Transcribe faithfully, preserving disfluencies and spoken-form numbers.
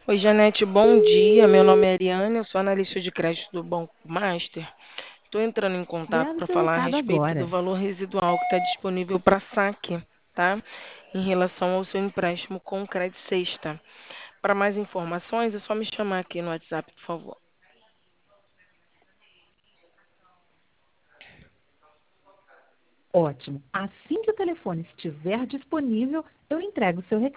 Oi, Janete, bom dia. Meu nome é Ariane, eu sou analista de crédito do Banco Master. Estou entrando em contato Esperando para seu falar a recado respeito do agora. valor residual que está disponível para saque, tá? Em relação ao seu empréstimo com crédito sexta. Para mais informações, é só me chamar aqui no WhatsApp, por favor. Ótimo. Assim que o telefone estiver disponível, eu entrego seu recado.